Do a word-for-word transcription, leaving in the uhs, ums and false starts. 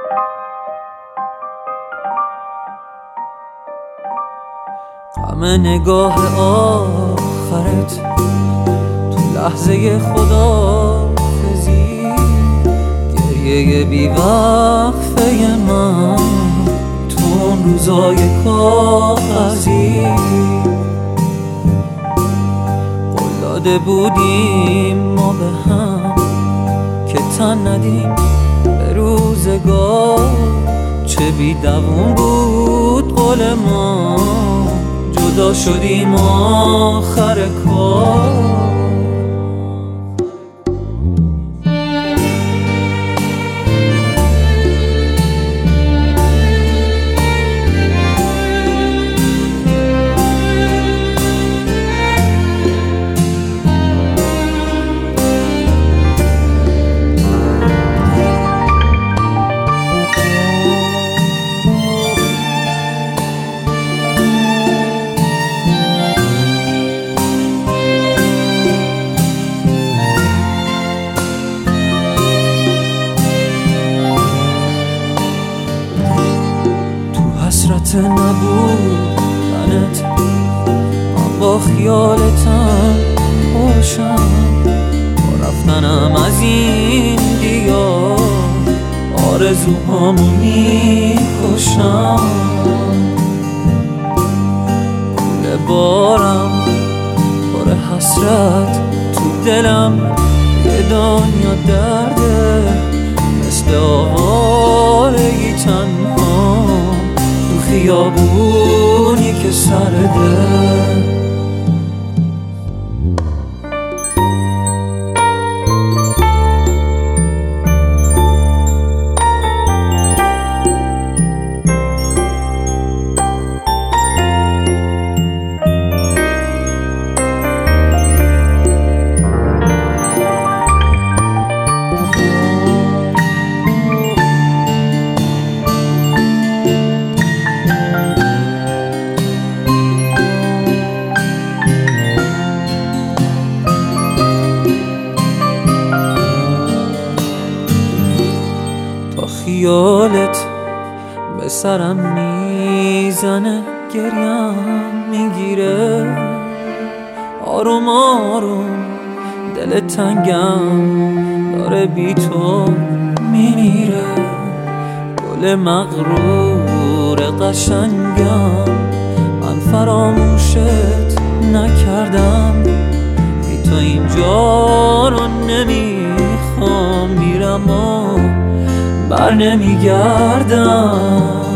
غم نگاه آخرت تو لحظه خداحافظی، گریه بیوقفه من تو اون روزای کاغذی. قول داده بودیم ما به هم که تن ندیم به روزگار، چه بی دوام بود قول ما، جدا شدیم آخر کار. حسرت نبودنت من با خیالتم خوشم، با رفتنم از این دیار آرزوهامو میکشم. کل بارم پر حسرت تو دلم، یه دنیا درده مثل آوارگی تنها خیابونی که سرده. خیالت به سرم میزنه، گریم میگیره آروم آروم، دل تنگم داره بی تو میمیره. گل مغرور قشنگم من فراموشت نکردم، بی تو اینجا رو نمیخوام، میرم و بر نمیگردم.